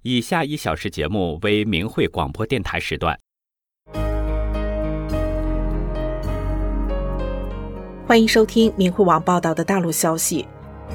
以下1小时节目为明慧广播电台时段。 欢迎收听明慧网报道的大陆消息。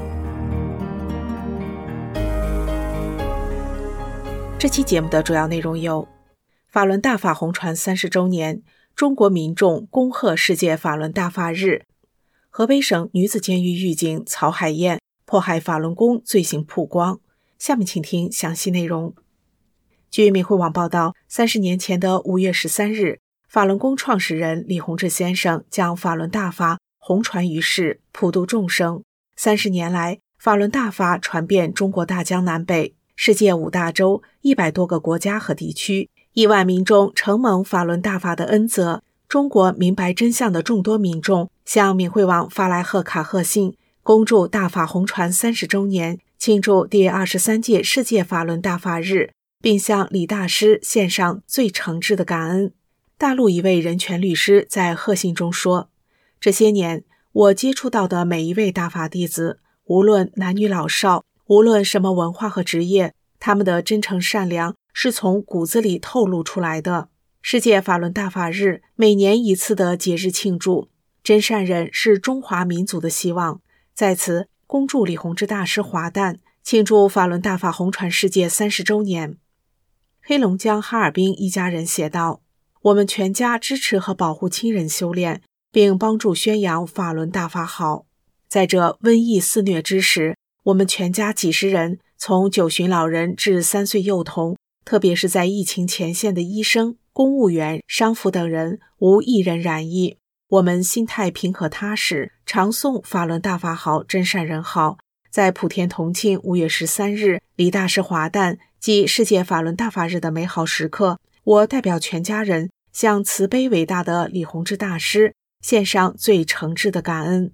这期节目的主要内容有：法轮大法红传30周年，中国民众恭贺世界法轮大法日；河北省女子监狱狱警曹海燕迫害法轮功罪行曝光。下面请听详细内容。据明慧网报道，30年前的5月13日，法轮功创始人李洪志先生将法轮大法红传于世，普度众生。30年来，法轮大法传遍中国大江南北，世界5大洲100多个国家和地区，亿万民众承蒙法轮大法的恩泽。中国明白真相的众多民众向明慧网发来贺卡贺信，恭祝大法红传30周年，庆祝第23届世界法轮大法日，并向李大师献上最诚挚的感恩。大陆一位人权律师在贺信中说，这些年我接触到的每一位大法弟子，无论男女老少，无论什么文化和职业，他们的真诚善良是从骨子里透露出来的。世界法轮大法日每年一次的节日庆祝，真善人是中华民族的希望。在此恭祝李洪志大师华诞，庆祝法轮大法红传世界30周年。黑龙江哈尔滨一家人写道，我们全家支持和保护亲人修炼，并帮助宣扬法轮大法好。在这瘟疫肆虐之时，我们全家几十人，从9旬老人至3岁幼童，特别是在疫情前线的医生、公务员、商夫等人，无一人染疫。我们心态平和踏实，常诵法轮大法好，真善人好。在普天同庆5月13日李大师华诞即世界法轮大法日的美好时刻，我代表全家人向慈悲伟大的李洪志大师献上最诚挚的感恩。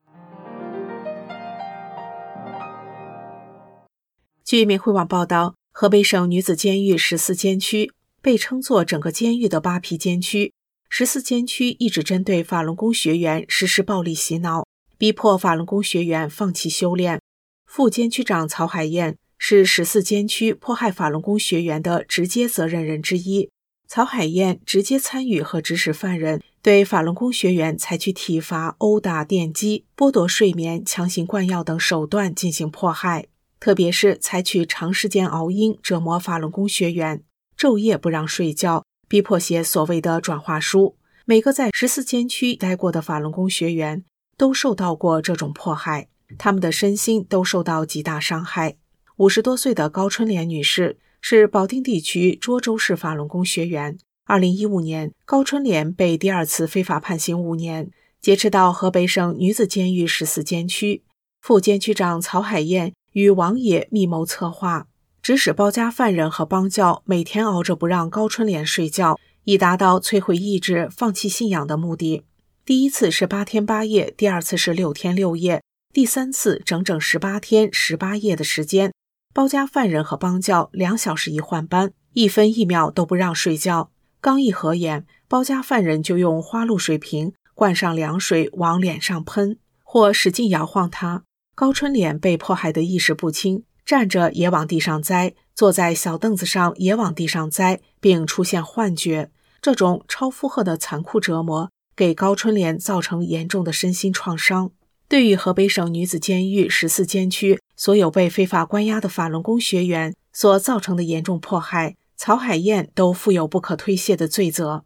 据明慧网报道，河北省女子监狱14监区被称作整个监狱的8皮监区，14监区一直针对法轮功学员实施暴力洗脑，逼迫法轮功学员放弃修炼。副监区长曹海燕是14监区迫害法轮功学员的直接责任人之一。曹海燕直接参与和指使犯人对法轮功学员采取体罚、殴打、电击、剥夺睡眠、强行灌药等手段进行迫害，特别是采取长时间熬鹰折磨法轮功学员，昼夜不让睡觉，逼迫写所谓的转化书。每个在14监区待过的法轮功学员都受到过这种迫害，他们的身心都受到极大伤害。50多岁的高春莲女士是保定地区涿州市法轮功学员。2015年，高春莲被第2次非法判刑5年，劫持到河北省女子监狱14监区。副监区长曹海燕与王爷密谋策划，指使包夹犯人和帮教每天熬着不让高春莲睡觉，以达到摧毁意志、放弃信仰的目的。第1次是8天8夜，第2次是6天6夜，第3次整整18天18夜的时间。包夹犯人和帮教2小时一换班，1分1秒都不让睡觉。刚一合眼，包夹犯人就用花露水瓶灌上凉水往脸上喷，或使劲摇晃他。高春莲被迫害得意识不清，站着也往地上栽，坐在小凳子上也往地上栽，并出现幻觉。这种超负荷的残酷折磨给高春莲造成严重的身心创伤。对于河北省女子监狱14监区所有被非法关押的法轮功学员所造成的严重迫害，曹海燕都负有不可推卸的罪责。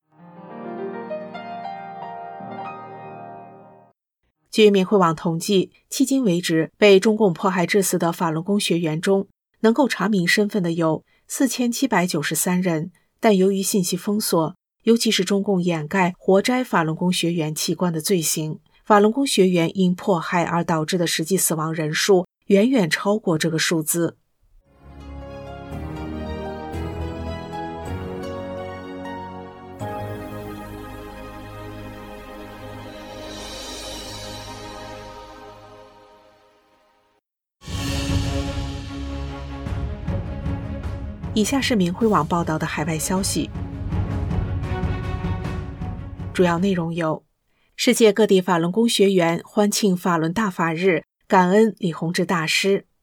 据明慧网统计，迄今为止被中共迫害致死的法轮功学员中，能够查明身份的有4793人，但由于信息封锁，尤其是中共掩盖活摘法轮功学员器官的罪行，法轮功学员因迫害而导致的实际死亡人数远远超过这个数字。以下是明慧网报道的海外消息，主要内容有：世界各地法轮功学员欢庆法轮大法日，感恩李洪志大师；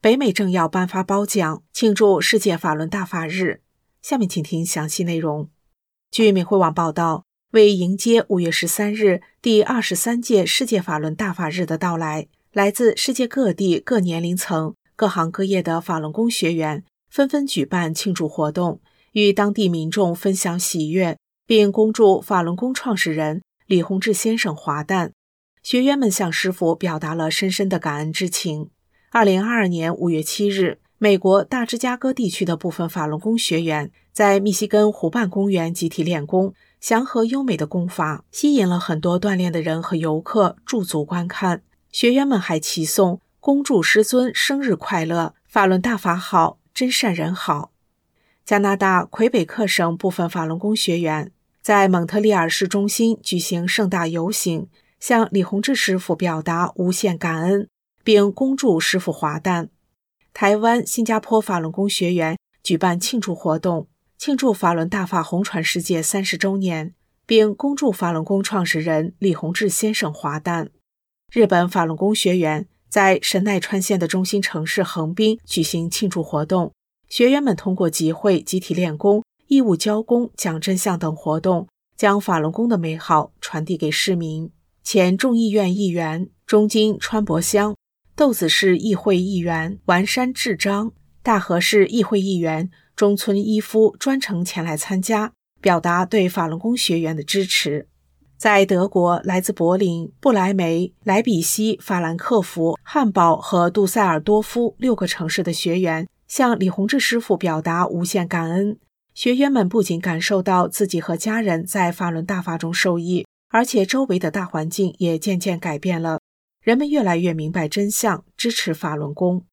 北美政要颁发褒奖，庆祝世界法轮大法日。下面请听详细内容。据明慧网报道，为迎接5月13日第23届世界法轮大法日的到来，来自世界各地各年龄层、各行各业的法轮功学员纷纷举办庆祝活动，与当地民众分享喜悦，并恭祝法轮功创始人李洪志先生华诞。学员们向师父表达了深深的感恩之情。2022年5月7日，美国大芝加哥地区的部分法轮功学员在密西根湖畔公园集体练功，祥和优美的功法吸引了很多锻炼的人和游客驻足观看。学员们还齐颂恭祝师尊生日快乐，法轮大法好，真善人好。加拿大魁北克省部分法轮功学员在蒙特利尔市中心举行盛大游行，向李洪志师父表达无限感恩，并恭祝师父华诞。台湾、新加坡法轮功学员举办庆祝活动，庆祝法轮大法红传世界30周年，并恭祝法轮功创始人李洪志先生华诞。日本法轮功学员在神奈川县的中心城市横滨举行庆祝活动，学员们通过集会、集体练功、义务交功、讲真相等活动，将法轮功的美好传递给市民。前众议院议员中金川博香、豆子市议会议员丸山智章、大和市议会议员中村一夫专程前来参加，表达对法轮功学员的支持。在德国，来自柏林、不来梅、莱比锡、法兰克福、汉堡和杜塞尔多夫6个城市的学员向李洪志师父表达无限感恩。学员们不仅感受到自己和家人在法轮大法中受益，而且周围的大环境也渐渐改变了，人们越来越明白真相，支持法轮功。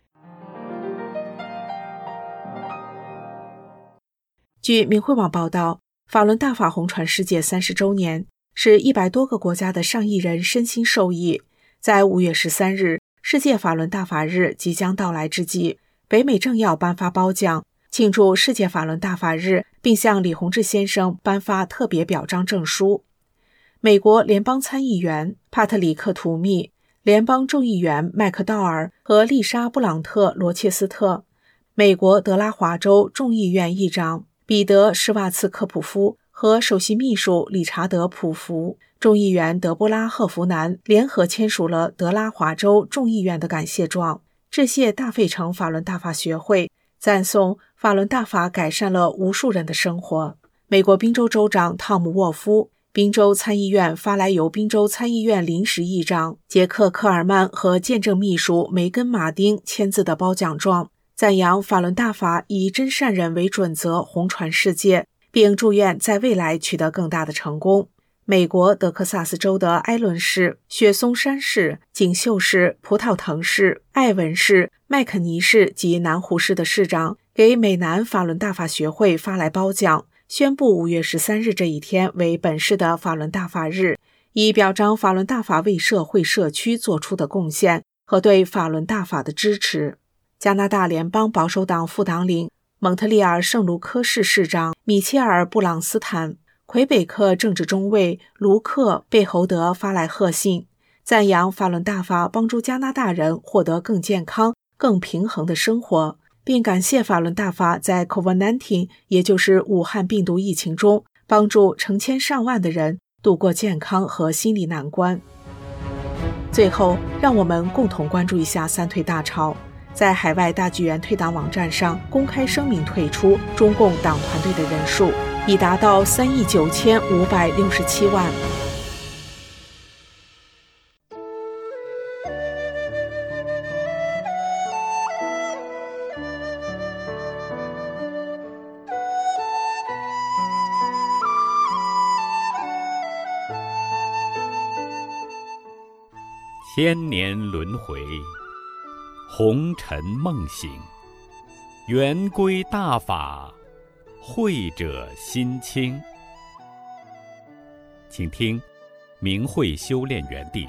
据明慧网报道，法轮大法红传世界30周年，使100多个国家的上亿人身心受益。在5月13日，世界法轮大法日即将到来之际，北美政要颁发褒奖，庆祝世界法轮大法日，并向李洪志先生颁发特别表彰证书。美国联邦参议员帕特里克·图密、联邦众议员麦克道尔和丽莎·布朗特·罗切斯特，美国德拉华州众议院议长彼得·施瓦茨科普夫和首席秘书理查德·普福、众议员德波拉·赫弗南联合签署了德拉华州众议院的感谢状，致谢大费城法轮大法学会，赞颂法轮大法改善了无数人的生活。美国宾州州长汤姆·沃夫、宾州参议院发来由宾州参议院临时议长杰克·科尔曼和见证秘书梅根·马丁签字的褒奖状，赞扬法轮大法以真善人为准则红传世界，并祝愿在未来取得更大的成功。美国德克萨斯州的埃伦市、雪松山市、锦绣市、葡萄藤市、艾文市、麦肯尼市及南湖市的市长给美南法轮大法学会发来褒奖，宣布5月13日这一天为本市的法轮大法日，以表彰法轮大法为社会社区做出的贡献和对法轮大法的支持。加拿大联邦保守党副党领蒙特利尔圣卢科市市长米切尔·布朗斯坦、魁北克政治中尉卢克·贝侯德发来贺信，赞扬法轮大法帮助加拿大人获得更健康、更平衡的生活，并感谢法轮大法在 COVID-19， 也就是武汉病毒疫情中，帮助成千上万的人度过健康和心理难关。最后，让我们共同关注一下三退大潮。在海外大剧院退党网站上公开声明退出中共党团队的人数已达到3.9567亿。 千年轮回，红尘梦醒，圆归大法，慧者心清。请听明慧修炼园地。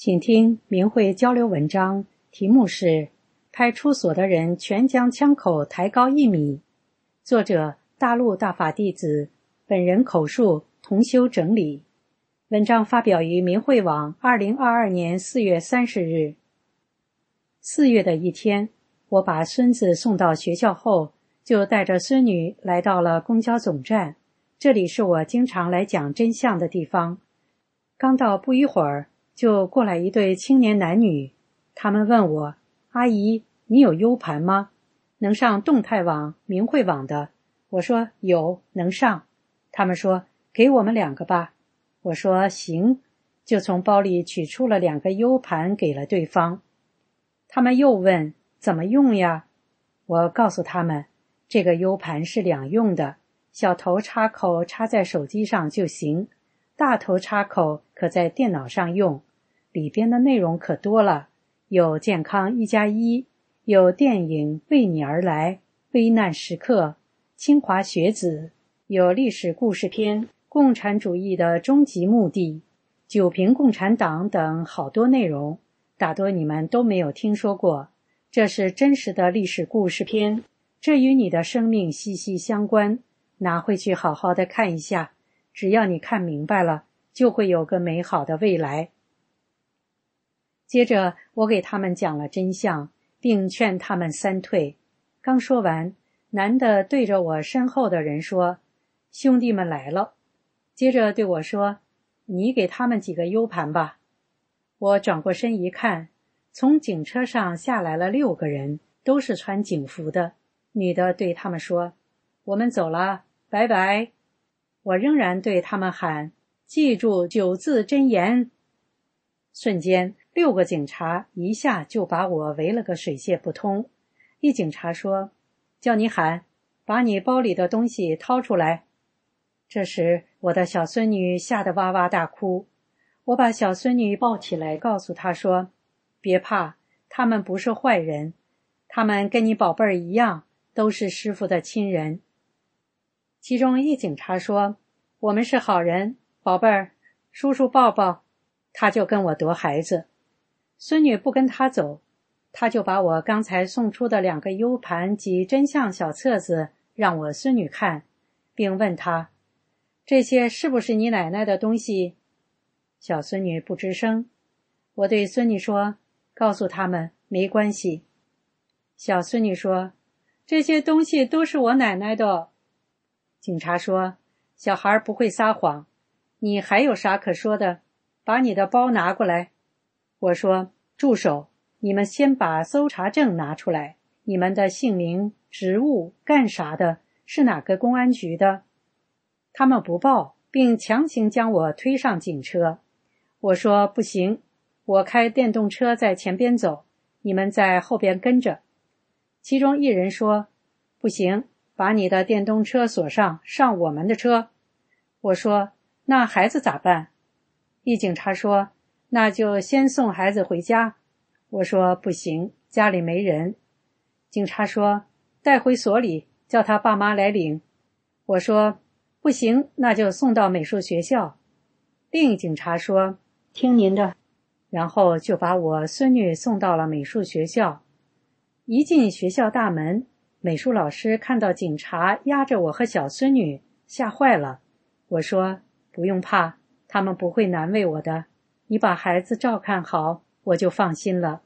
请听明慧交流文章，题目是派出所的人全将枪口抬高1米。作者大陆大法弟子，本人口述，同修整理。文章发表于明慧网2022年4月30日。4月的一天，我把孙子送到学校后，就带着孙女来到了公交总站，这里是我经常来讲真相的地方。刚到不一会儿，就过来一对青年男女，他们问我：阿姨，你有 U 盘吗？能上动态网、明慧网的？我说有，能上。他们说给我们2个吧。我说行，就从包里取出了2个 U 盘给了对方。他们又问怎么用呀？我告诉他们，这个 U 盘是两用的，小头插口插在手机上就行，大头插口可在电脑上用，里边的内容可多了，有健康1+1，有电影为你而来、危难时刻、清华学子，有历史故事片、共产主义的终极目的、九评共产党等好多内容，大多你们都没有听说过。这是真实的历史故事片，这与你的生命息息相关，拿回去好好的看一下，只要你看明白了，就会有个美好的未来。接着我给他们讲了真相，并劝他们3退。刚说完，男的对着我身后的人说：兄弟们来了。接着对我说：你给他们几个 U 盘吧。我转过身一看，从警车上下来了6个人，都是穿警服的。女的对他们说：我们走了，拜拜。我仍然对他们喊：记住9字真言。瞬间6个警察一下就把我围了个水泄不通。一警察说：叫你喊，把你包里的东西掏出来。这时我的小孙女吓得哇哇大哭，我把小孙女抱起来，告诉她说：别怕，他们不是坏人，他们跟你宝贝儿一样，都是师父的亲人。其中一警察说：我们是好人，宝贝儿，叔叔抱抱。他就跟我夺孩子，孙女不跟他走，他就把我刚才送出的2个 U 盘及真相小册子让我孙女看，并问她：这些是不是你奶奶的东西？小孙女不吱声。我对孙女说：告诉他们没关系。小孙女说：这些东西都是我奶奶的。警察说：小孩不会撒谎，你还有啥可说的？把你的包拿过来。我说：住手，你们先把搜查证拿出来，你们的姓名、职务、干啥的，是哪个公安局的？他们不报，并强行将我推上警车。我说不行，我开电动车在前边走，你们在后边跟着。其中一人说：不行，把你的电动车锁上，上我们的车。我说：那孩子咋办？一警察说：那就先送孩子回家。我说不行，家里没人。警察说：带回所里，叫他爸妈来领。我说不行，那就送到美术学校。另一警察说：听您的。然后就把我孙女送到了美术学校。一进学校大门，美术老师看到警察压着我和小孙女，吓坏了。我说不用怕，他们不会难为我的，你把孩子照看好，我就放心了。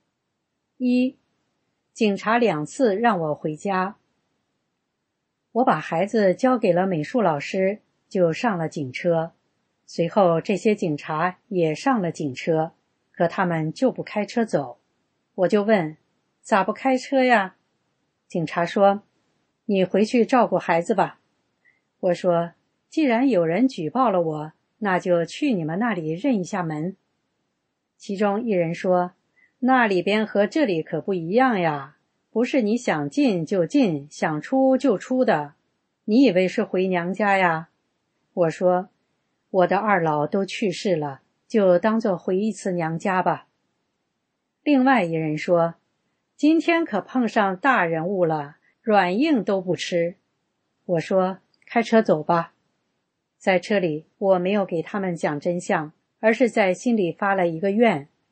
警察2次让我回家。我把孩子交给了美术老师，就上了警车。随后这些警察也上了警车，可他们就不开车走。我就问：咋不开车呀？警察说：你回去照顾孩子吧。我说：既然有人举报了我，那就去你们那里认一下门。其中一人说：那里边和这里可不一样呀，不是你想进就进，想出就出的。你以为是回娘家呀？我说：我的2老都去世了，就当作回一次娘家吧。另外一人说：今天可碰上大人物了，软硬都不吃。我说：开车走吧。在车里，我没有给他们讲真相，而是在心里发了一个愿，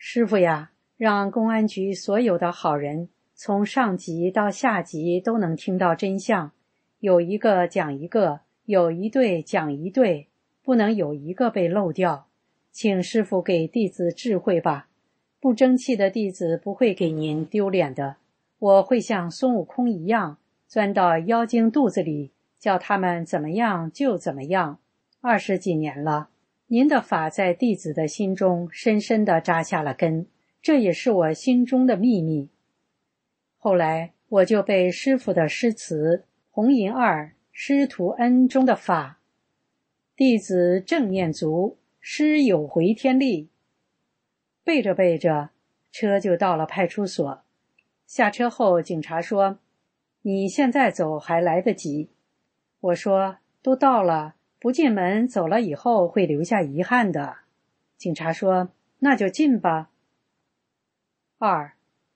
师傅呀，让公安局所有的好人，从上级到下级都能听到真相，有一个讲一个，有一对讲一对，不能有一个被漏掉。请师傅给弟子智慧吧，不争气的弟子不会给您丢脸的。我会像孙悟空一样，钻到妖精肚子里，叫他们怎么样就怎么样。20几年了，您的法在弟子的心中深深地扎下了根，这也是我心中的秘密。后来我就被师父的诗词《红银二师徒恩》中的法，弟子正念足，师有回天力，背着背着，车就到了派出所。下车后，警察说：“你现在走还来得及。”我说：“都到了，不进门走了以后会留下遗憾的。”警察说：“那就进吧。”2.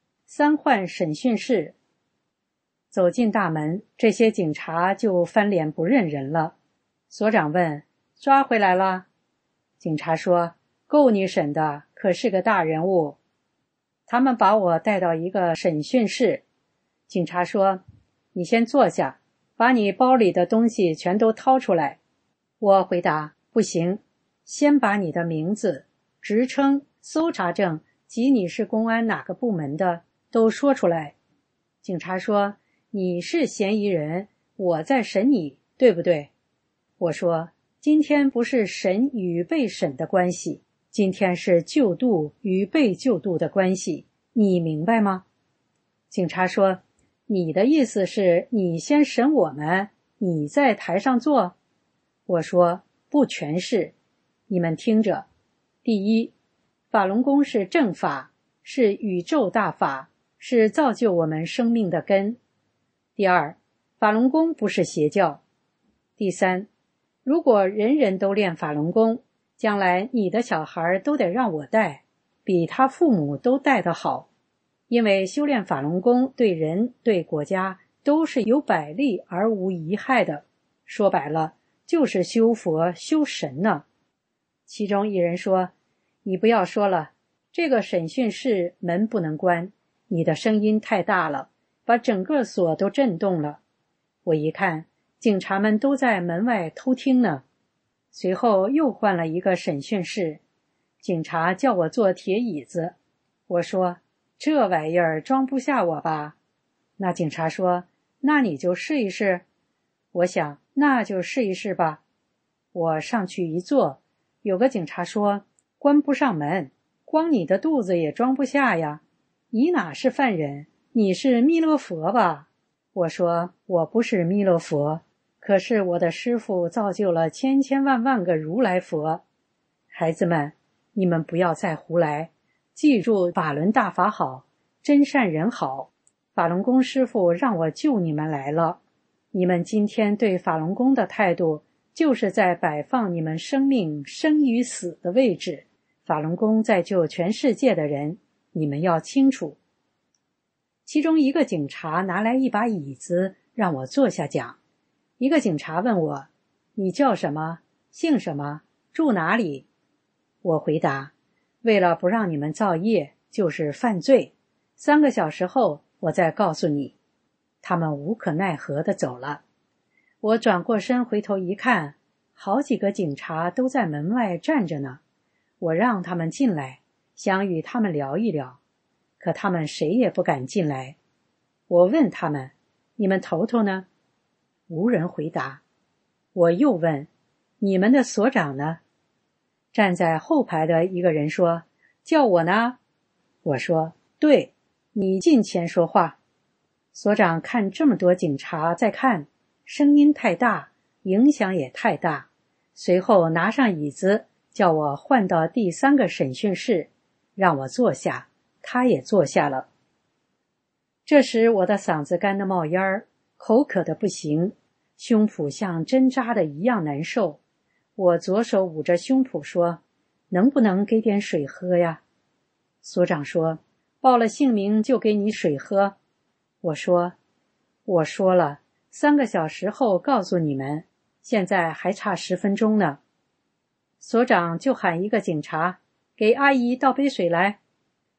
3换审讯室。走进大门，这些警察就翻脸不认人了。所长问：“抓回来了？”警察说：“够你审的，可是个大人物。”他们把我带到一个审讯室。警察说：“你先坐下，把你包里的东西全都掏出来。”我回答：“不行，先把你的名字、职称、搜查证及你是公安哪个部门的都说出来。”警察说：“你是嫌疑人，我在审你，对不对？”我说：“今天不是审与被审的关系，今天是救度与被救度的关系，你明白吗？”警察说：“你的意思是你先审我们，你在台上坐？”我说：“不全是，你们听着。第一，法轮功是正法，是宇宙大法，是造就我们生命的根。第二，法轮功不是邪教。第三，如果人人都练法轮功，将来你的小孩都得让我带，比他父母都带得好，因为修炼法轮功对人对国家都是有百利而无一害的，说白了就是修佛修神呢。”其中一人说：“你不要说了，这个审讯室门不能关，你的声音太大了，把整个所都震动了。”我一看，警察们都在门外偷听呢。随后又换了一个审讯室，警察叫我坐铁椅子。我说：“这玩意儿装不下我吧？”那警察说：“那你就试一试。”我想，那就试一试吧。我上去一坐，有个警察说：“关不上门，光你的肚子也装不下呀，你哪是犯人，你是弥勒佛吧？”我说：“我不是弥勒佛，可是我的师父造就了千千万万个如来佛。孩子们，你们不要再胡来，记住法轮大法好，真善人好，法轮功师父让我救你们来了。你们今天对法轮功的态度，就是在摆放你们生命生与死的位置。法轮功在救全世界的人，你们要清楚。”其中一个警察拿来一把椅子让我坐下讲。一个警察问我：“你叫什么？姓什么？住哪里？”我回答：“为了不让你们造业，就是犯罪。3个小时后我再告诉你。”他们无可奈何地走了。我转过身回头一看，好几个警察都在门外站着呢。我让他们进来，想与他们聊一聊，可他们谁也不敢进来。我问他们：“你们头头呢？”无人回答。我又问：“你们的所长呢？”站在后排的一个人说：“叫我呢。”我说：“对，你近前说话。”所长看这么多警察在看，声音太大，影响也太大，随后拿上椅子叫我换到第3个审讯室，让我坐下，他也坐下了。这时我的嗓子干得冒烟儿，口渴得不行，胸脯像针扎的一样难受。我左手捂着胸脯说：“能不能给点水喝呀？”所长说：“报了姓名就给你水喝。”我说：“我说了，3个小时后告诉你们，现在还差10分钟呢。”所长就喊一个警察：“给阿姨倒杯水来。”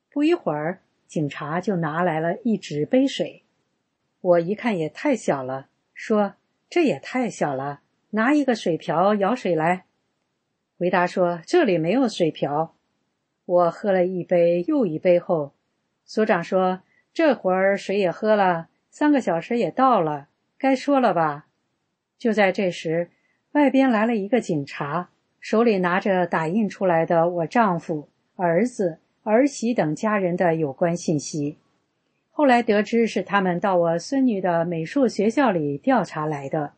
不一会儿，警察就拿来了一纸杯水。我一看也太小了，说这也太小了，拿一个水瓢舀水来。回答说这里没有水瓢。我喝了一杯又一杯后，所长说这会儿水也喝了，3个小时也到了，该说了吧。就在这时，外边来了一个警察，手里拿着打印出来的我丈夫、儿子、儿媳等家人的有关信息。后来得知是他们到我孙女的美术学校里调查来的。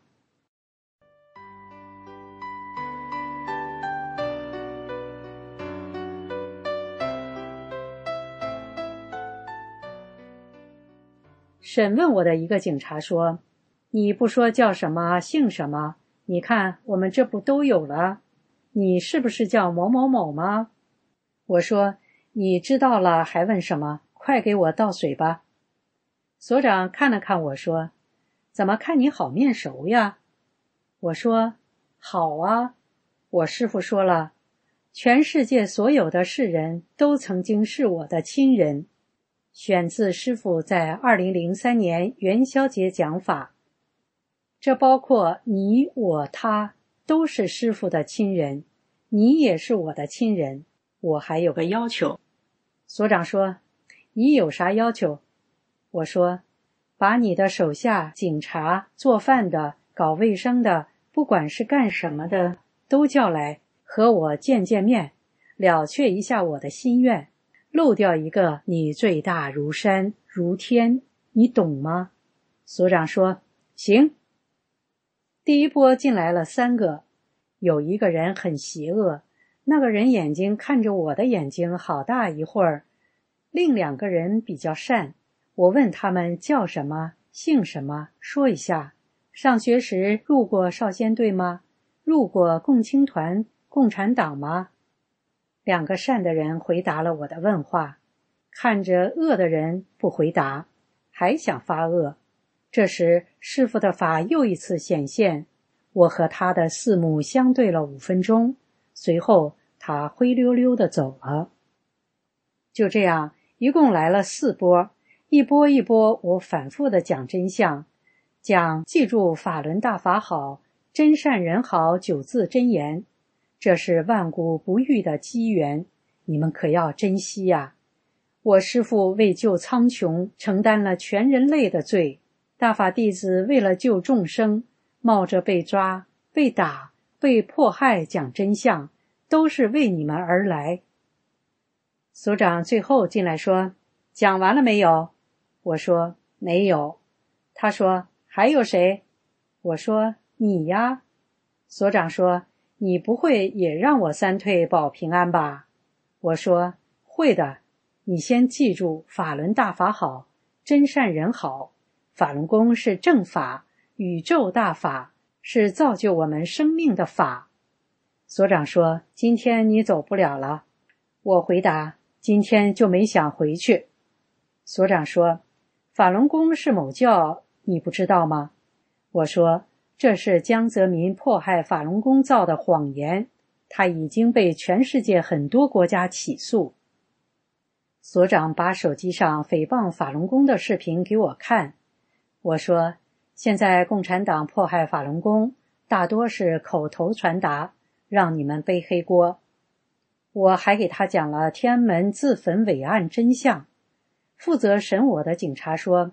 审问我的一个警察说，你不说叫什么姓什么，你看我们这不都有了，你是不是叫某某某吗？我说你知道了还问什么，快给我倒水吧。所长看了看我说，怎么看你好面熟呀？我说好啊，我师父说了，全世界所有的世人都曾经是我的亲人。选自师父在2003年元宵节讲法，这包括你我他都是师父的亲人，你也是我的亲人。我还有个要求。所长说，你有啥要求？我说，把你的手下警察、做饭的、搞卫生的，不管是干什么的，都叫来和我见面，了却一下我的心愿。漏掉一个，你罪大如山如天，你懂吗？所长说行。第一波进来了3个，有一个人很邪恶，那个人眼睛看着我的眼睛好大一会儿。另2个人比较善，我问他们叫什么姓什么，说一下上学时入过少先队吗？入过共青团、共产党吗？2个善的人回答了我的问话，看着恶的人不回答，还想发恶。这时师父的法又一次显现，我和他的四目相对了5分钟，随后他灰溜溜地走了。就这样，一共来了4波，一波一波我反复地讲真相，讲记住法轮大法好，真善人好9字真言。这是万古不遇的机缘，你们可要珍惜呀！我师父为救苍穹，承担了全人类的罪，大法弟子为了救众生，冒着被抓、被打、被迫害讲真相，都是为你们而来。所长最后进来说，讲完了没有？我说没有。他说还有谁？我说你呀。所长说，你不会也让我3退保平安吧？我说会的，你先记住法轮大法好，真善人好，法轮功是正法，宇宙大法，是造就我们生命的法。所长说，今天你走不了了。我回答，今天就没想回去。所长说，法轮功是某教，你不知道吗？我说，这是江泽民迫害法轮功造的谎言，他已经被全世界很多国家起诉。所长把手机上诽谤法轮功的视频给我看。我说，现在共产党迫害法轮功，大多是口头传达，让你们背黑锅。我还给他讲了天安门自焚伪案真相。负责审我的警察说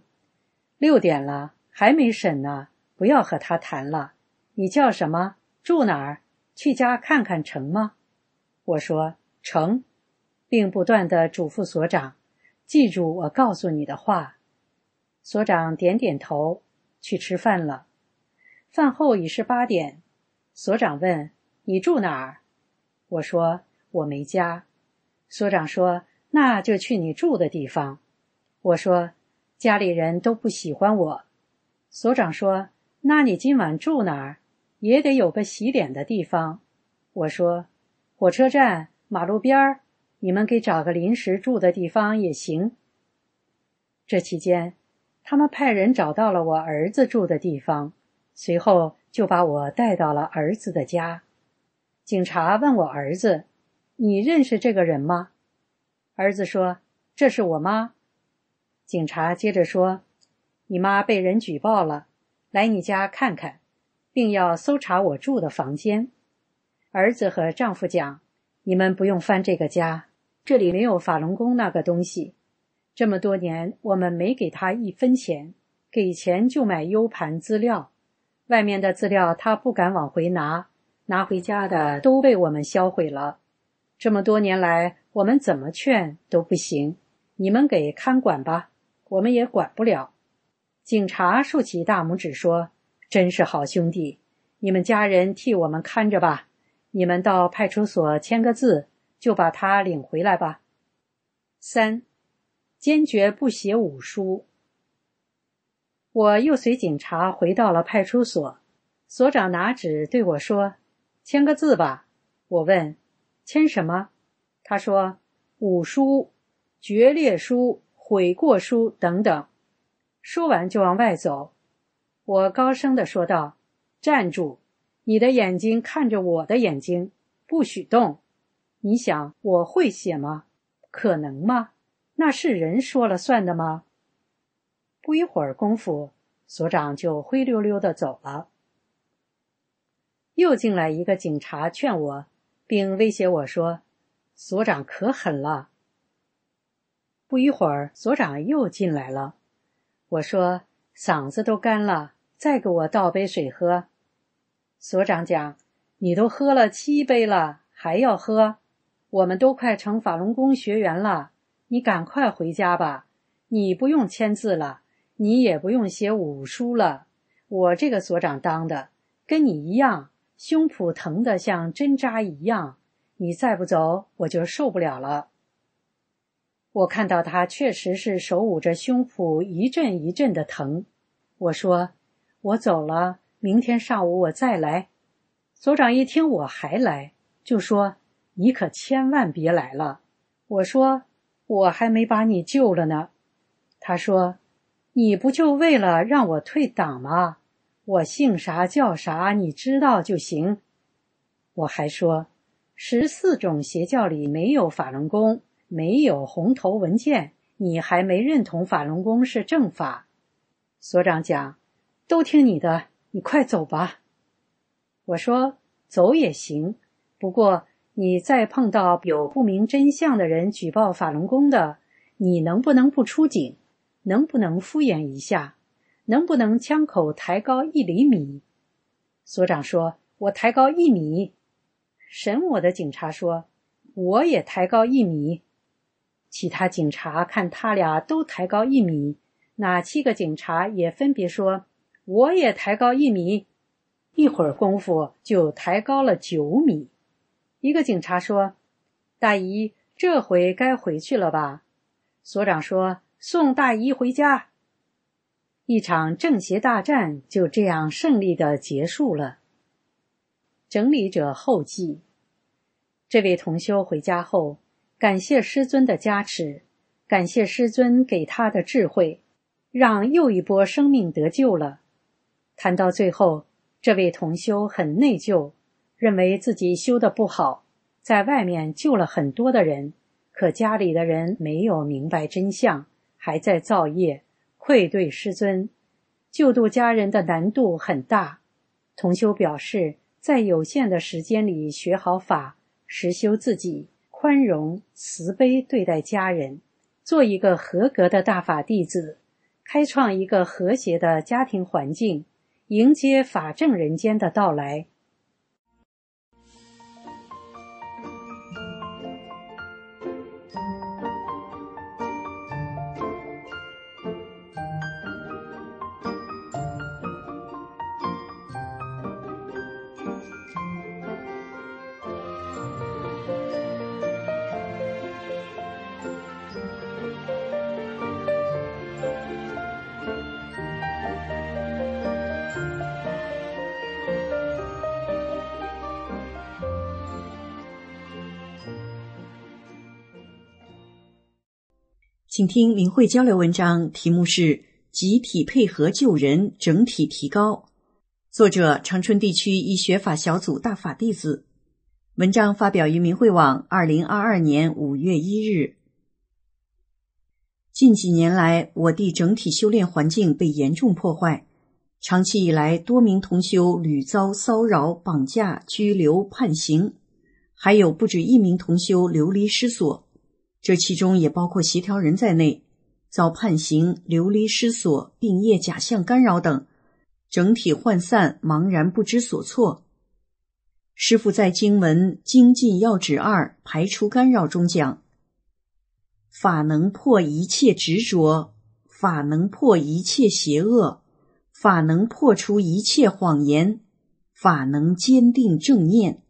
，6点了，还没审呢，不要和他谈了。你叫什么？住哪儿？去家看看成吗？我说成，并不断地嘱咐所长，记住我告诉你的话。所长点点头，去吃饭了。饭后已是8点。所长问，你住哪儿？我说我没家。所长说，那就去你住的地方。我说家里人都不喜欢我。所长说，那你今晚住哪儿？也得有个洗脸的地方。我说火车站、马路边儿，你们给找个临时住的地方也行。这期间，他们派人找到了我儿子住的地方，随后就把我带到了儿子的家。警察问我儿子，你认识这个人吗？儿子说， 这是我妈。警察接着说，你妈被人举报了，来你家看看，并要搜查我住的房间。儿子和丈夫讲，你们不用翻这个家，这里没有法轮功那个东西。这么多年我们没给他1分钱，给钱就买 U 盘资料，外面的资料他不敢往回拿，拿回家的都被我们销毁了。这么多年来我们怎么劝都不行，你们给看管吧，我们也管不了。警察竖起大拇指说，真是好兄弟，你们家人替我们看着吧，你们到派出所签个字，就把他领回来吧。3. 坚决不写武书。我又随警察回到了派出所，所长拿纸对我说，签个字吧。我问，签什么？他说，武书、决裂书、悔过书等等。说完就往外走。我高声地说道，站住，你的眼睛看着我的眼睛，不许动。你想我会写吗？可能吗？那是人说了算的吗？不一会儿功夫，所长就灰溜溜地走了。又进来一个警察劝我，并威胁我说，所长可狠了。不一会儿所长又进来了，我说，嗓子都干了，再给我倒杯水喝。所长讲，你都喝了7杯了，还要喝？我们都快成法轮功学员了，你赶快回家吧，你不用签字了，你也不用写武书了，我这个所长当的跟你一样，胸脯疼得像针扎一样，你再不走我就受不了了。我看到他确实是手捂着胸脯一阵一阵的疼，我说，我走了，明天上午我再来。所长一听我还来，就说，你可千万别来了。我说，我还没把你救了呢。他说，你不就为了让我退党吗？我姓啥叫啥你知道就行。我还说，14种邪教里没有法轮功，没有红头文件，你还没认同法轮功是正法。所长讲，都听你的，你快走吧。我说，走也行，不过你再碰到有不明真相的人举报法轮功的，你能不能不出警？能不能敷衍一下？能不能枪口抬高1厘米？所长说，我抬高1米。审我的警察说，我也抬高1米。其他警察看他俩都抬高1米，那7个警察也分别说，我也抬高1米。一会儿功夫就抬高了9米。一个警察说，大姨，这回该回去了吧？所长说，送大姨回家。一场正邪大战就这样胜利地结束了。整理者后记，这位同修回家后，感谢师尊的加持，感谢师尊给他的智慧，让又一波生命得救了。谈到最后，这位同修很内疚，认为自己修得不好，在外面救了很多的人，可家里的人没有明白真相，还在造业，愧对师尊，救度家人的难度很大。同修表示，在有限的时间里学好法，实修自己，宽容慈悲对待家人，做一个合格的大法弟子，开创一个和谐的家庭环境，迎接法正人间的到来。 请听明慧交流文章，题目是集体配合救人，整体提高，作者长春地区医学法小组大法弟子。文章发表于明慧网2022年5月1日。 近几年来，我地整体修炼环境被严重破坏，长期以来多名同修屡遭骚扰、绑架、拘留、判刑，还有不止1名同修流离失所，这其中也包括协调人在内，遭判刑、流离失所、病业假象干扰等，整体涣散、茫然不知所措。师父在经文《精进要旨2排除干扰》中讲，法能破一切执着，法能破一切邪恶，法能破除一切谎言，法能坚定正念。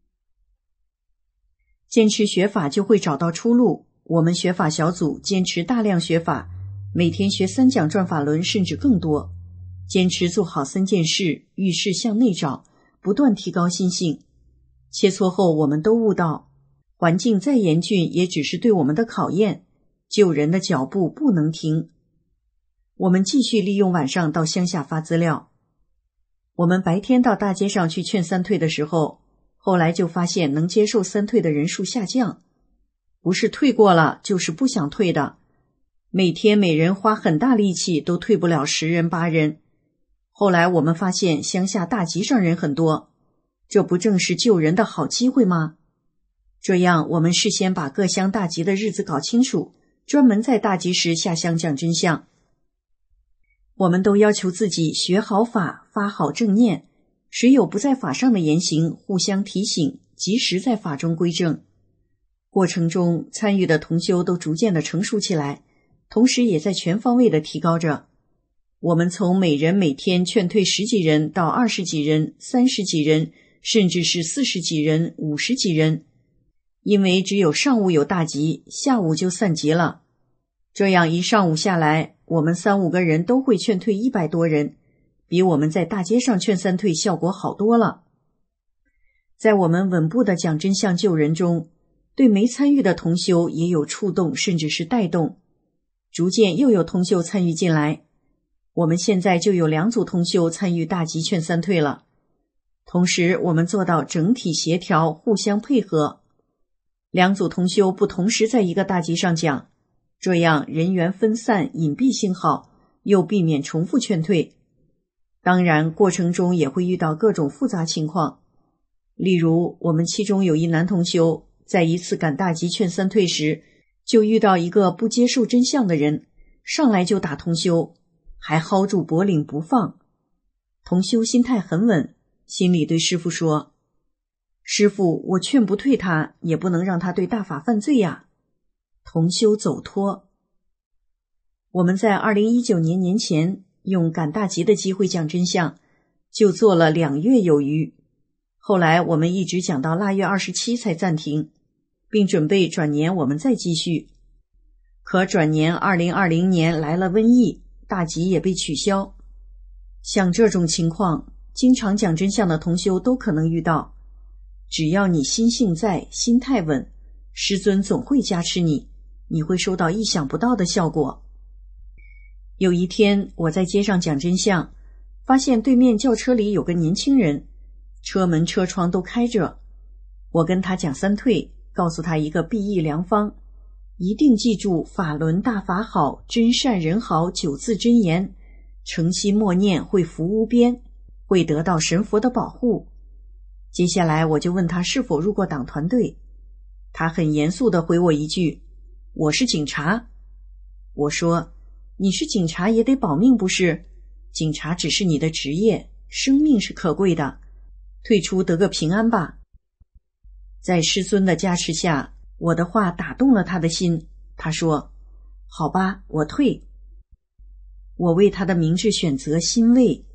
坚持学法就会找到出路。我们学法小组坚持大量学法，每天学3讲转法轮甚至更多，坚持做好3件事，遇事向内找，不断提高心性。切磋后我们都悟到，环境再严峻也只是对我们的考验，救人的脚步不能停。我们继续利用晚上到乡下发资料。我们白天到大街上去劝三退的时候，后来就发现能接受三退的人数下降，不是退过了就是不想退的，每天每人花很大力气都退不了10人8人。后来我们发现乡下大集上人很多，这不正是救人的好机会吗？这样我们事先把各乡大集的日子搞清楚，专门在大集时下乡讲真相。我们都要求自己学好法，发好正念，谁有不在法上的言行，互相提醒，及时在法中归正。过程中参与的同修都逐渐的成熟起来，同时也在全方位的提高着。我们从每人每天劝退10几人到20几人、30几人，甚至是40几人、50几人。因为只有上午有大集，下午就散集了。这样一上午下来，我们3、5个人都会劝退100多人，比我们在大街上劝三退效果好多了。在我们稳步的讲真相救人中，对没参与的同修也有触动，甚至是带动。逐渐又有同修参与进来，我们现在就有2组同修参与大集劝三退了。同时我们做到整体协调，互相配合。2组同修不同时在一个大集上讲，这样人员分散，隐蔽性好，又避免重复劝退。当然过程中也会遇到各种复杂情况，例如我们其中有一男同修在一次赶大集劝三退时，就遇到一个不接受真相的人，上来就打同修，还薅住脖领不放。同修心态很稳，心里对师父说，师父，我劝不退他，也不能让他对大法犯罪呀。同修走脱。我们在2019年年前用赶大集的机会讲真相，就做了2月有余。后来我们一直讲到腊月27才暂停，并准备转年我们再继续。可转年2020年来了瘟疫，大集也被取消。像这种情况，经常讲真相的同修都可能遇到。只要你心性在，心态稳，师尊总会加持你，你会收到意想不到的效果。有一天我在街上讲真相，发现对面轿车里有个年轻人，车门车窗都开着。我跟他讲三退，告诉他一个裨益良方，一定记住法轮大法好，真善人好9字真言，诚心默念会福无边，会得到神佛的保护。接下来我就问他是否入过党团队，他很严肃地回我一句，我是警察。我说，你是警察也得保命不是？警察只是你的职业，生命是可贵的，退出得个平安吧。在师尊的加持下，我的话打动了他的心，他说，好吧，我退。我为他的明智选择欣慰。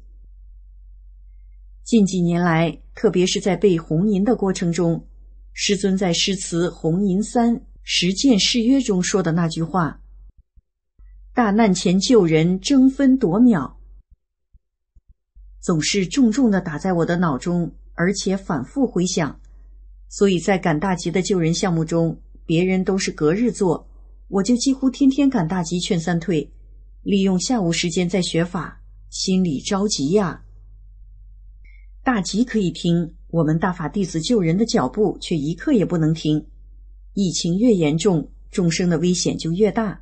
近几年来，特别是在背红银的过程中，师尊在诗词《红银3实践誓约》中说的那句话，大难前救人，争分夺秒，总是重重地打在我的脑中，而且反复回想。所以在赶大集的救人项目中，别人都是隔日做，我就几乎天天赶大集劝三退，利用下午时间在学法，心里着急呀。大集可以听，我们大法弟子救人的脚步却一刻也不能停。疫情越严重，众生的危险就越大，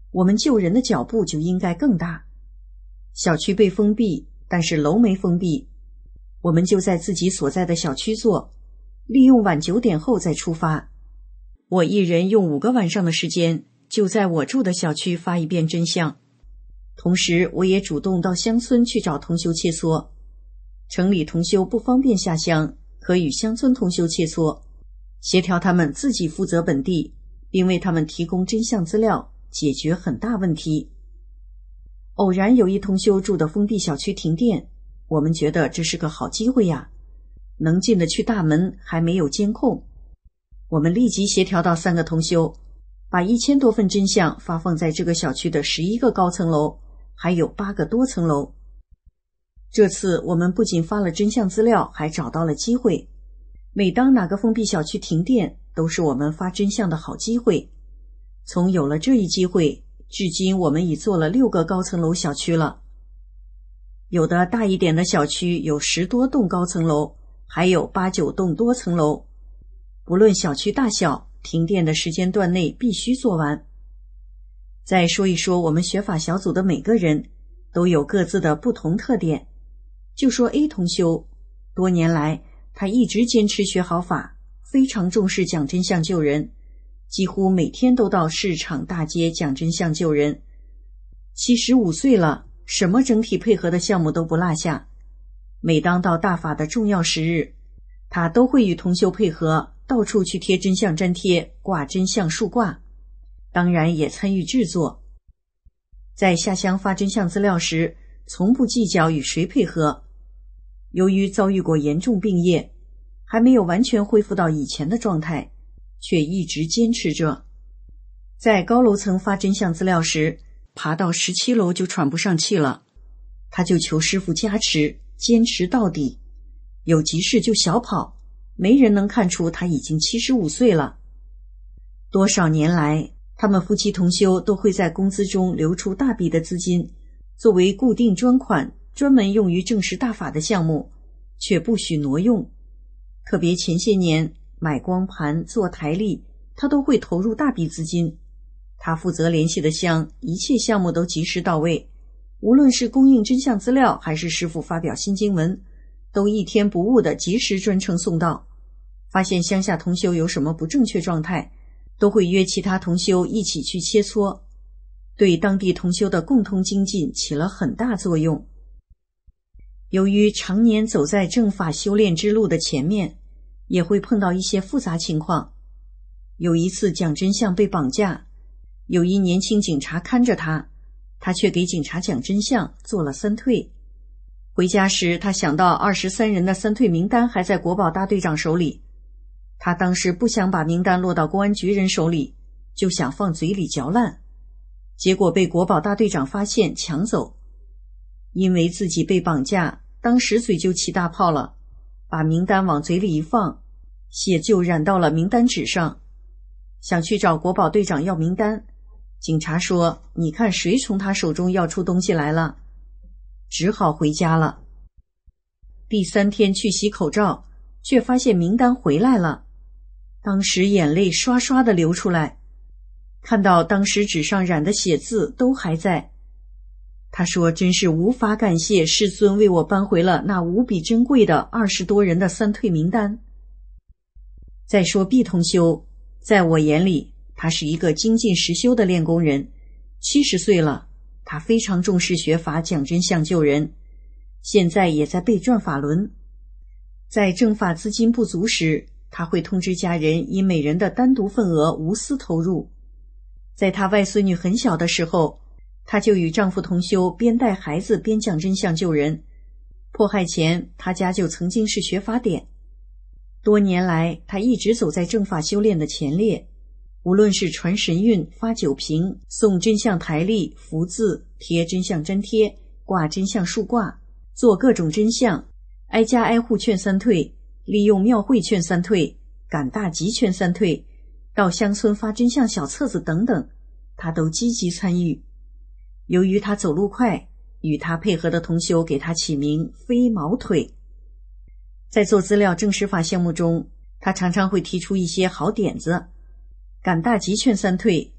我们救人的脚步就应该更大。小区被封闭，但是楼没封闭，我们就在自己所在的小区做，利用晚9点后再出发。我一人用5个晚上的时间，就在我住的小区发一遍真相。同时我也主动到乡村去找同修切磋，城里同修不方便下乡，可与乡村同修切磋，协调他们自己负责本地，并为他们提供真相资料，解决很大问题。偶然有一同修住的封闭小区停电，我们觉得这是个好机会呀，能进得去大门，还没有监控。我们立即协调到3个同修，把1000多份真相发放在这个小区的11个高层楼，还有8个多层楼。这次我们不仅发了真相资料，还找到了机会。每当哪个封闭小区停电，都是我们发真相的好机会。从有了这一机会，至今我们已做了6个高层楼小区了。有的大一点的小区有10多栋高层楼，还有8、9栋多层楼。不论小区大小，停电的时间段内必须做完。再说一说我们学法小组的每个人，都有各自的不同特点。就说 A 同修，多年来他一直坚持学好法，非常重视讲真相救人，几乎每天都到市场大街讲真相救人。75岁了，什么整体配合的项目都不落下。每当到大法的重要时日，他都会与同修配合，到处去贴真相粘贴，挂真相树挂，当然也参与制作。在下乡发真相资料时，从不计较与谁配合。由于遭遇过严重病业，还没有完全恢复到以前的状态，却一直坚持着。在高楼层发真相资料时，爬到17楼就喘不上气了，他就求师父加持，坚持到底。有急事就小跑，没人能看出他已经75岁了。多少年来，他们夫妻同修都会在工资中留出大笔的资金，作为固定专款，专门用于证实大法的项目，却不许挪用。特别前些年买光盘、做台历，他都会投入大笔资金。他负责联系的乡，一切项目都及时到位，无论是供应真相资料，还是师父发表新经文，都一天不误的及时专程送到。发现乡下同修有什么不正确状态，都会约其他同修一起去切磋，对当地同修的共同精进起了很大作用。由于常年走在正法修炼之路的前面，也会碰到一些复杂情况。有一次讲真相被绑架，有一年轻警察看着他却给警察讲真相，做了3退。回家时，他想到23人的3退名单还在国保大队长手里，他当时不想把名单落到公安局人手里，就想放嘴里嚼烂，结果被国保大队长发现抢走。因为自己被绑架，当时嘴就起大泡了，把名单往嘴里一放，血就染到了名单纸上。想去找国保队长要名单，警察说你看谁从他手中要出东西来了，只好回家了。第3天去洗口罩，却发现名单回来了，当时眼泪刷刷的流出来，看到当时纸上染的血渍都还在。他说真是无法感谢世尊为我搬回了那无比珍贵的20多人的3退名单。再说毕同修，在我眼里他是一个精进实修的练功人，70岁了，他非常重视学法讲真相救人，现在也在备转法轮。在正法资金不足时，他会通知家人以每人的单独份额无私投入。在他外孙女很小的时候，他就与丈夫同修边带孩子边讲真相救人。迫害前，他家就曾经是学法点。多年来，他一直走在正法修炼的前列，无论是传神韵、发酒瓶、送真相台历、福字、贴真相粘贴、挂真相树挂、做各种真相、挨家挨户劝3退、利用庙会劝3退、赶大集劝3退、到乡村发真相小册子等等，他都积极参与。由于他走路快，与他配合的同修给他起名飞毛腿。在做资料证实法项目中，他常常会提出一些好点子。赶大集劝3退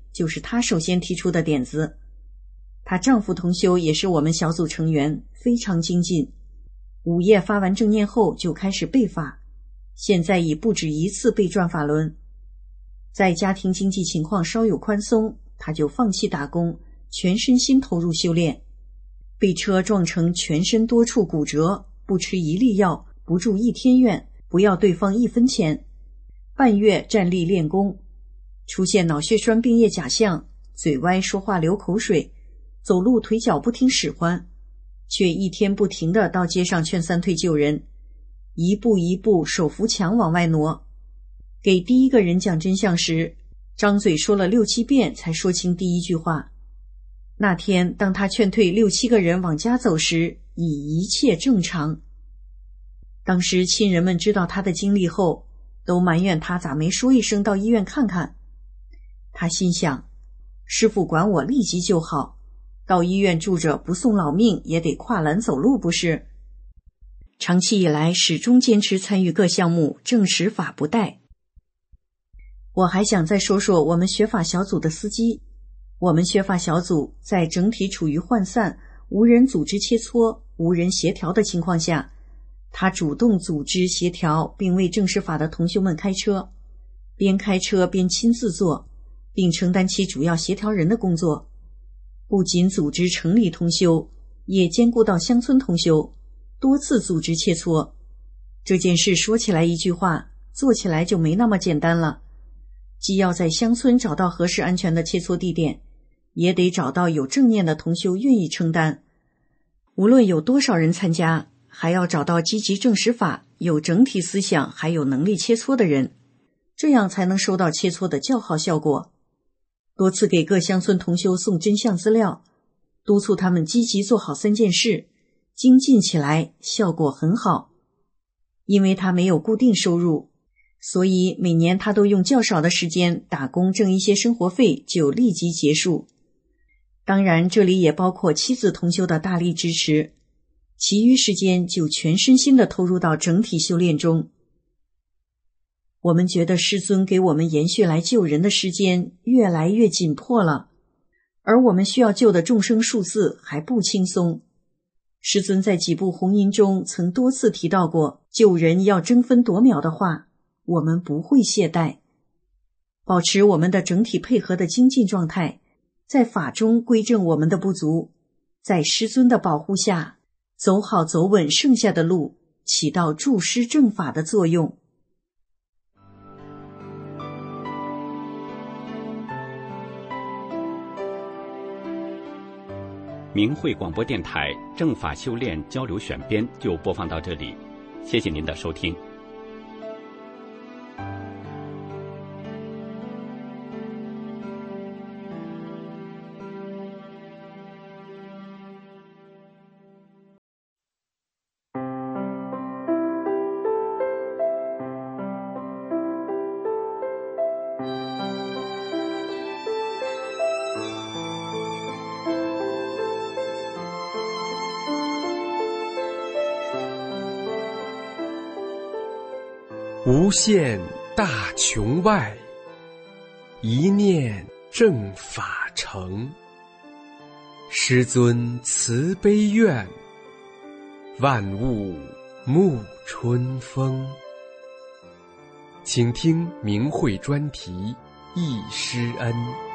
就是她首先提出的点子。她丈夫同修也是我们小组成员，非常精进。午夜发完正念后就开始背法，现在已不止一次背转法轮。在家庭经济情况稍有宽松，她就放弃打工，全身心投入修炼。被车撞成全身多处骨折，不吃一粒药，不住一天院，不要对方1分钱。半月站立练功，出现脑血栓病液假象，嘴歪，说话流口水，走路腿脚不听使唤，却一天不停地到街上劝三退救人，一步一步手扶墙往外挪。给第一个人讲真相时，张嘴说了6、7遍才说清第一句话。那天当他劝退6、7个人往家走时，已一切正常。当时亲人们知道他的经历后，都埋怨他咋没说一声到医院看看。他心想，师父管我立即就好，到医院住着不送老命也得跨栏走路不是？长期以来始终坚持参与各项目，证实法不怠。我还想再说说我们学法小组的司机。我们学法小组在整体处于涣散、无人组织切磋、无人协调的情况下，他主动组织协调，并为正式法的同修们开车，边开车边亲自做，并承担起主要协调人的工作。不仅组织城里同修，也兼顾到乡村同修，多次组织切磋。这件事说起来一句话，做起来就没那么简单了。既要在乡村找到合适安全的切磋地点，也得找到有正念的同修愿意承担。无论有多少人参加，还要找到积极证实法、有整体思想还有能力切磋的人，这样才能收到切磋的较好效果。多次给各乡村同修送真相资料，督促他们积极做好3件事，精进起来效果很好。因为他没有固定收入，所以每年他都用较少的时间打工挣一些生活费就立即结束。当然这里也包括妻子同修的大力支持，其余时间就全身心地投入到整体修炼中。我们觉得师尊给我们延续来救人的时间越来越紧迫了，而我们需要救的众生数字还不轻松。师尊在几部红音中曾多次提到过救人要争分夺秒的话，我们不会懈怠，保持我们的整体配合的精进状态，在法中归正我们的不足，在师尊的保护下走好走稳剩下的路，起到助师正法的作用。 明慧广播电台正法修炼交流选编就播放到这里，谢谢您的收听。 无限大穹外，一念正法成。师尊慈悲愿，万物沐春风。请听明慧专题忆师恩。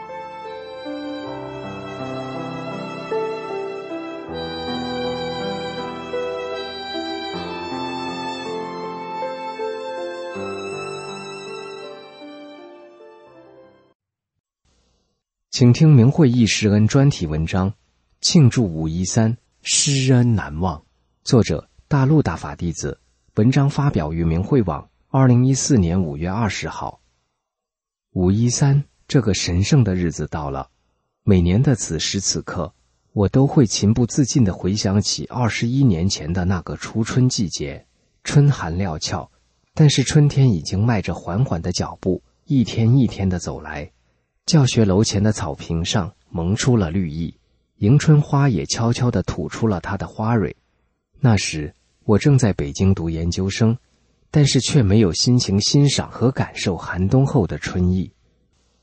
请听明慧忆师恩专题文章，庆祝513，师恩难忘。作者大陆大法弟子，文章发表于明慧网2014年5月20号。513这个神圣的日子到了，每年的此时此刻，我都会情不自禁地回想起21年前的那个初春季节，春寒料峭，但是春天已经迈着缓缓的脚步，一天一天地走来。教学楼前的草坪上萌出了绿意，迎春花也悄悄地吐出了它的花蕊。那时我正在北京读研究生，但是却没有心情欣赏和感受寒冬后的春意。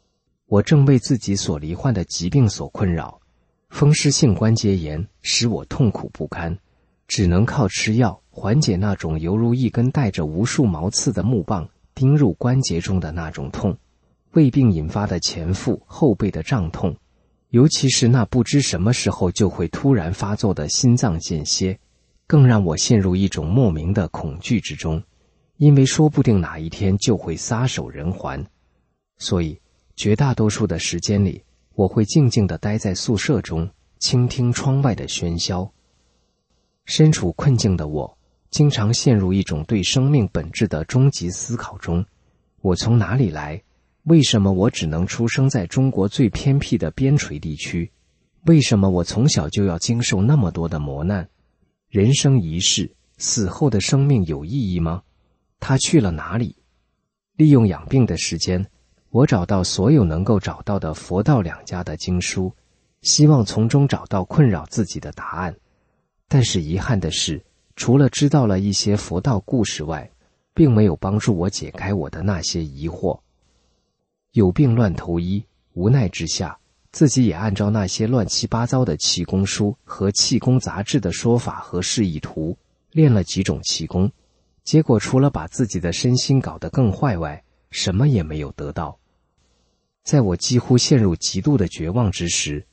我正为自己所罹患的疾病所困扰，风湿性关节炎使我痛苦不堪，只能靠吃药缓解那种犹如一根带着无数毛刺的木棒钉入关节中的那种痛，胃病引发的前腹后背的胀痛，尤其是那不知什么时候就会突然发作的心脏间歇，更让我陷入一种莫名的恐惧之中，因为说不定哪一天就会撒手人寰。所以绝大多数的时间里，我会静静地待在宿舍中，倾听窗外的喧嚣。身处困境的我，经常陷入一种对生命本质的终极思考中。我从哪里来？为什么我只能出生在中国最偏僻的边陲地区？为什么我从小就要经受那么多的磨难？人生一世，死后的生命有意义吗？他去了哪里？利用养病的时间，我找到所有能够找到的佛道两家的经书，希望从中找到困扰自己的答案。但是遗憾的是，除了知道了一些佛道故事外，并没有帮助我解开我的那些疑惑。有病乱投医，无奈之下，自己也按照那些乱七八糟的气功书和气功杂志的说法和示意图，练了几种气功，结果除了把自己的身心搞得更坏外，什么也没有得到。在我几乎陷入极度的绝望之时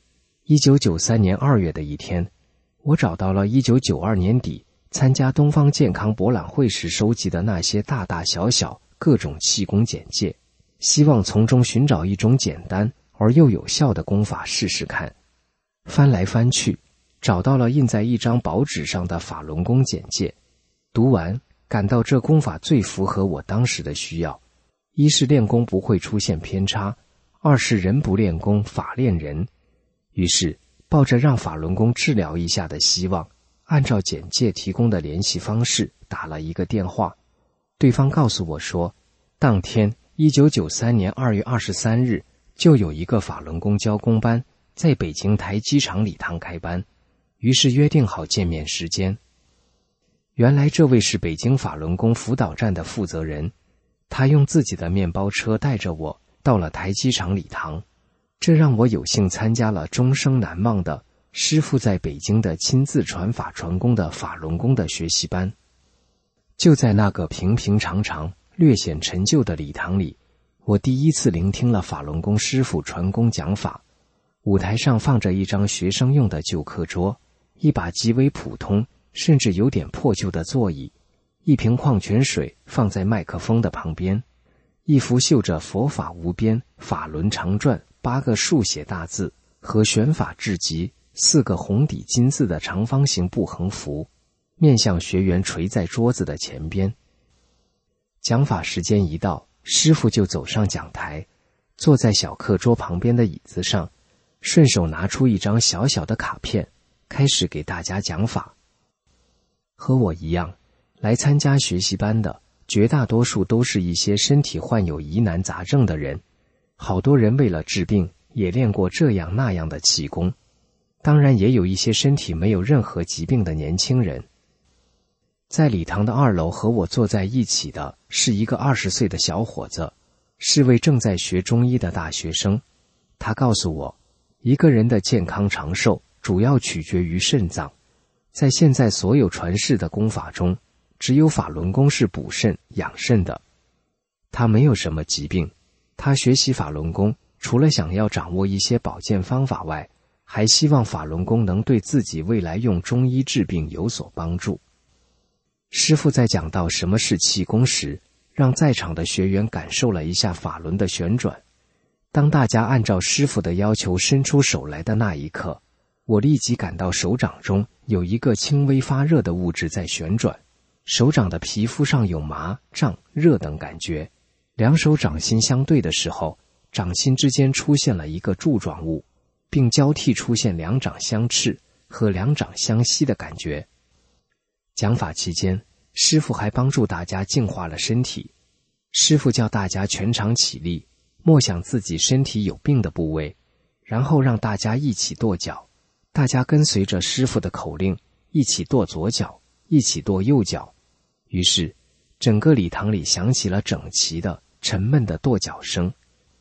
，1993年2月的一天，我找到了1992年底参加东方健康博览会时收集的那些大大小小各种气功简介，希望从中寻找一种简单而又有效的功法试试看。翻来翻去，找到了印在一张薄纸上的法轮功简介，读完感到这功法最符合我当时的需要。一是练功不会出现偏差，二是人不练功，法练人。于是抱着让法轮功治疗一下的希望，按照简介提供的联系方式打了一个电话。对方告诉我说，当天1993年2月23日就有一个法轮功教功班在北京台机场礼堂开班，于是约定好见面时间。原来这位是北京法轮功辅导站的负责人，他用自己的面包车带着我到了台机场礼堂，这让我有幸参加了终生难忘的师父在北京的亲自传法传功的法轮功的学习班。就在那个平平常常略显陈旧的礼堂里，我第一次聆听了法轮功师父传功讲法。舞台上放着一张学生用的旧课桌，一把极为普通甚至有点破旧的座椅，一瓶矿泉水放在麦克风的旁边，一幅绣着佛法无边法轮常转8个竖写大字和玄法至极4个红底金字的长方形布横幅，面向学员垂在桌子的前边。讲法时间一到，师父就走上讲台，坐在小课桌旁边的椅子上，顺手拿出一张小小的卡片，开始给大家讲法。和我一样，来参加学习班的绝大多数都是一些身体患有疑难杂症的人，好多人为了治病也练过这样那样的气功，当然也有一些身体没有任何疾病的年轻人。在礼堂的2楼和我坐在一起的是一个20岁的小伙子，是位正在学中医的大学生。他告诉我，一个人的健康长寿主要取决于肾脏，在现在所有传世的功法中，只有法轮功是补肾养肾的。他没有什么疾病，他学习法轮功除了想要掌握一些保健方法外，还希望法轮功能对自己未来用中医治病有所帮助。师父在讲到什么是气功时，让在场的学员感受了一下法轮的旋转。当大家按照师父的要求伸出手来的那一刻，我立即感到手掌中有一个轻微发热的物质在旋转，手掌的皮肤上有麻、胀、热等感觉。两手掌心相对的时候，掌心之间出现了一个柱状物，并交替出现两掌相斥和两掌相吸的感觉。讲法期间，师父还帮助大家净化了身体。师父叫大家全场起立，默想自己身体有病的部位，然后让大家一起跺脚。大家跟随着师父的口令，一起跺左脚，一起跺右脚。于是，整个礼堂里响起了整齐的、沉闷的跺脚声。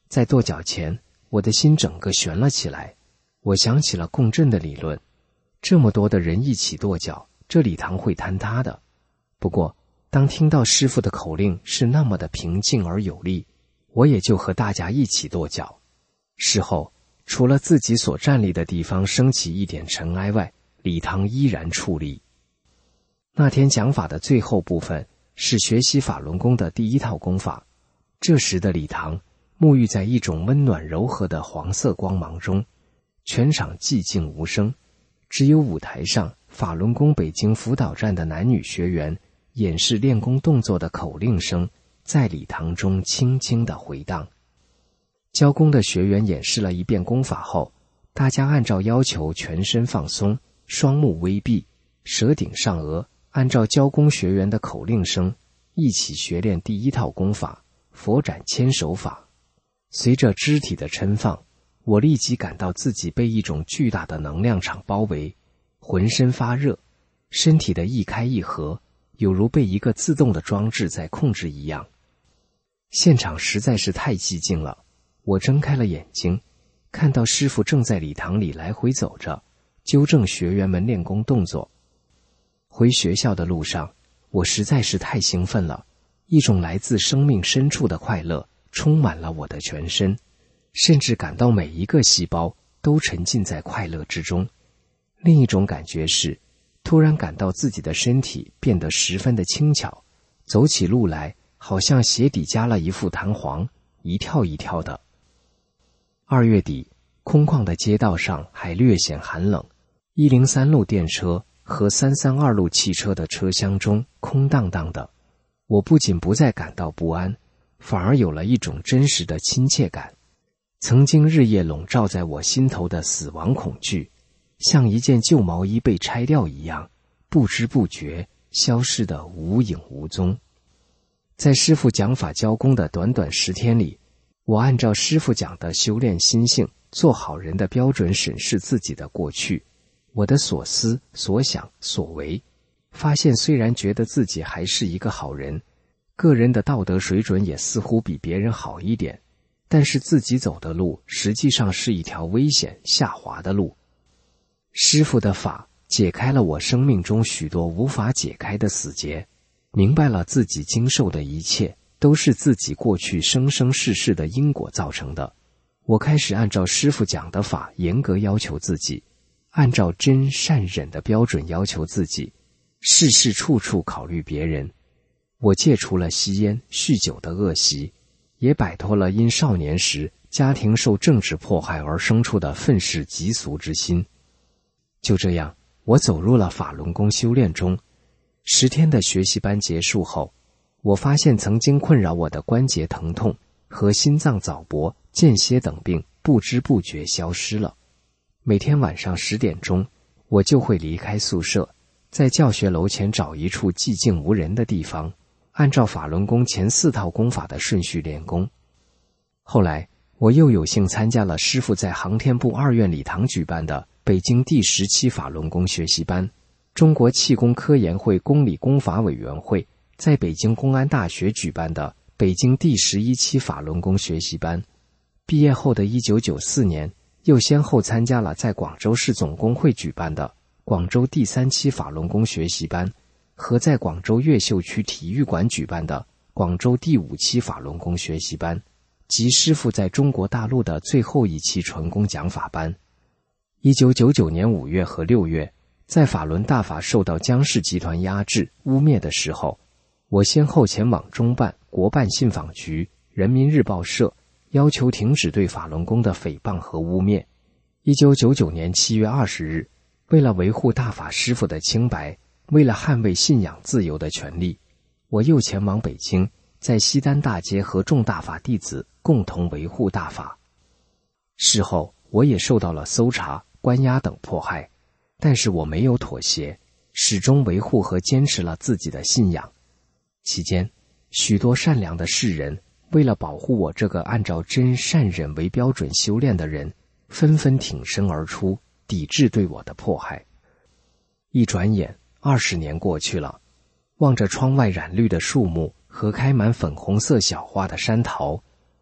在跺脚前，我的心整个悬了起来。我想起了共振的理论，这么多的人一起跺脚，这礼堂会坍塌的。不过，当听到师父的口令是那么的平静而有力，我也就和大家一起跺脚。事后，除了自己所站立的地方升起一点尘埃外，礼堂依然矗立。那天讲法的最后部分是学习法轮功的第一套功法。这时的礼堂沐浴在一种温暖柔和的黄色光芒中，全场寂静无声，只有舞台上法轮功北京辅导站的男女学员演示练功动作的口令声在礼堂中轻轻地回荡。教功的学员演示了一遍功法后，大家按照要求全身放松，双目微闭，舌顶上颚，按照教功学员的口令声一起学练第一套功法佛展千手法。随着肢体的抻放，我立即感到自己被一种巨大的能量场包围，浑身发热，身体的一开一合有如被一个自动的装置在控制一样。现场实在是太寂静了，我睁开了眼睛，看到师父正在礼堂里来回走着，纠正学员们练功动作。回学校的路上，我实在是太兴奋了，一种来自生命深处的快乐充满了我的全身，甚至感到每一个细胞都沉浸在快乐之中。另一种感觉是，突然感到自己的身体变得十分的轻巧，走起路来好像鞋底加了一副弹簧，一跳一跳的。2月底，空旷的街道上还略显寒冷，103路电车和332路汽车的车厢中空荡荡的。我不仅不再感到不安，反而有了一种真实的亲切感。曾经日夜笼罩在我心头的死亡恐惧，像一件旧毛衣被拆掉一样，不知不觉消失得无影无踪。在师父讲法教功的短短10天里，我按照师父讲的修炼心性、做好人的标准审视自己的过去，我的所思、所想、所为，发现虽然觉得自己还是一个好人，个人的道德水准也似乎比别人好一点，但是自己走的路实际上是一条危险下滑的路。师父的法解开了我生命中许多无法解开的死结，明白了自己经受的一切都是自己过去生生世世的因果造成的。我开始按照师父讲的法严格要求自己，按照真善忍的标准要求自己，事事处处考虑别人。我戒除了吸烟、酗酒的恶习，也摆脱了因少年时家庭受政治迫害而生出的愤世嫉俗之心。就这样，我走入了法轮功修炼中。10天的学习班结束后，我发现曾经困扰我的关节疼痛和心脏早搏、间歇等病不知不觉消失了。每天晚上10点钟，我就会离开宿舍，在教学楼前找一处寂静无人的地方，按照法轮功前4套功法的顺序练功。后来，我又有幸参加了师父在航天部2院礼堂举办的北京第10期法轮功学习班。中国气功科研会公理功法委员会在北京公安大学举办的北京第11期法轮功学习班。毕业后的1994年，又先后参加了在广州市总工会举办的广州第3期法轮功学习班和在广州越秀区体育馆举办的广州第5期法轮功学习班，及师父在中国大陆的最后一期纯功讲法班。1999年5月和6月，在法轮大法受到江氏集团压制污蔑的时候，我先后前往中办、国办信访局、人民日报社，要求停止对法轮功的诽谤和污蔑。1999年7月20日，为了维护大法师父的清白，为了捍卫信仰自由的权利，我又前往北京，在西单大街和众大法弟子共同维护大法。事后，我也受到了搜查、关押等迫害，但是我没有妥协，始终维护和坚持了自己的信仰。期间，许多善良的世人为了保护我这个按照真善忍为标准修炼的人，纷纷挺身而出，抵制对我的迫害。一转眼20年过去了，望着窗外染绿的树木和开满粉红色小花的山桃，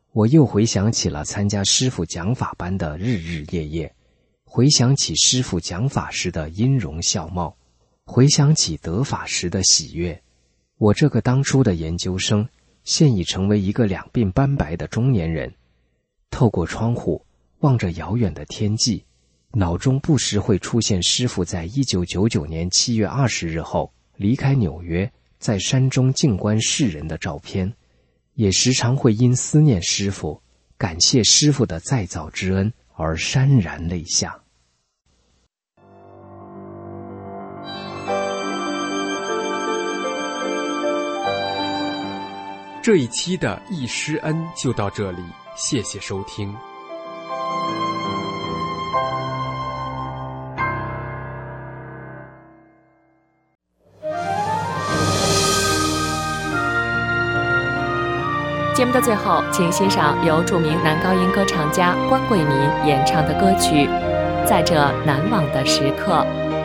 我又回想起了参加师父讲法班的日日夜夜，回想起师父讲法时的音容笑貌，回想起得法时的喜悦。我这个当初的研究生，现已成为一个两鬓斑白的中年人。透过窗户望着遥远的天际，脑中不时会出现师父在1999年7月20日后离开纽约，在山中静观世人的照片，也时常会因思念师父，感谢师父的再造之恩而潸然泪下。 这一期的忆师恩就到这里，谢谢收听。 节目的最后，请欣赏由著名男高音歌唱家关贵民演唱的歌曲《在这难忘的时刻》。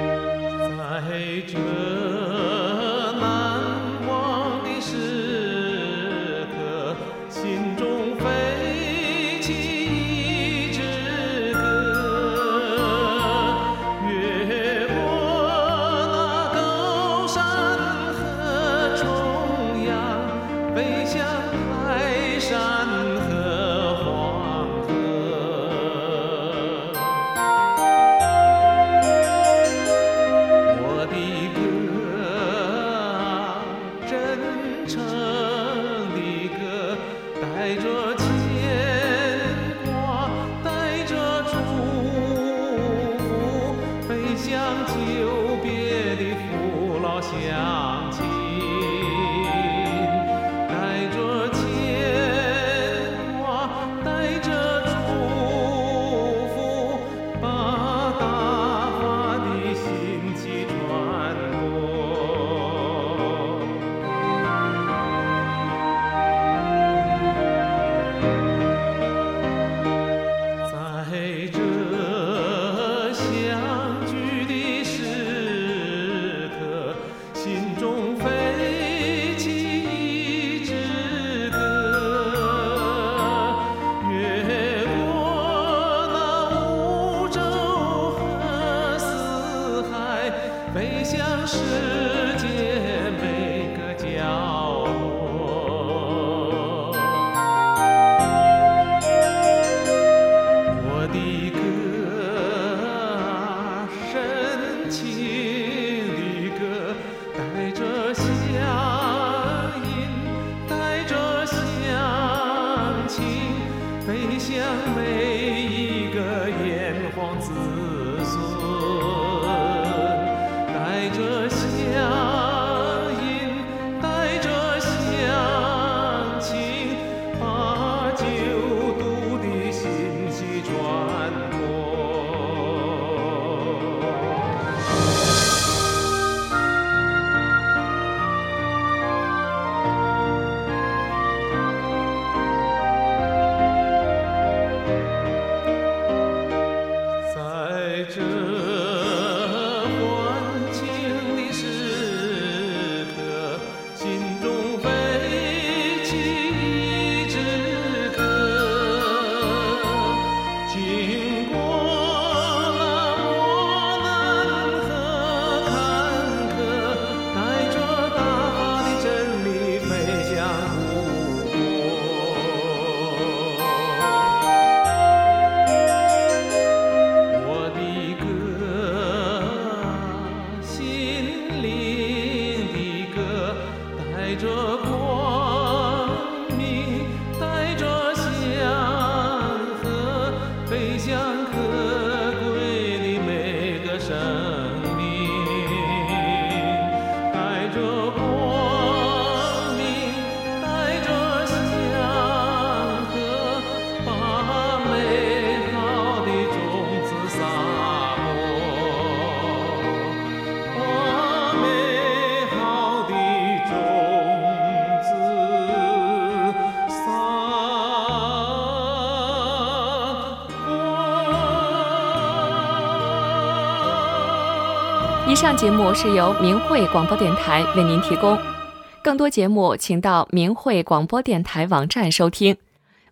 以上节目是由明慧广播电台为您提供，更多节目请到明慧广播电台网站收听，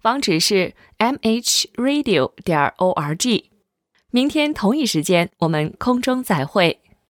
网址是 mhradio.org。明天同一时间我们空中再会。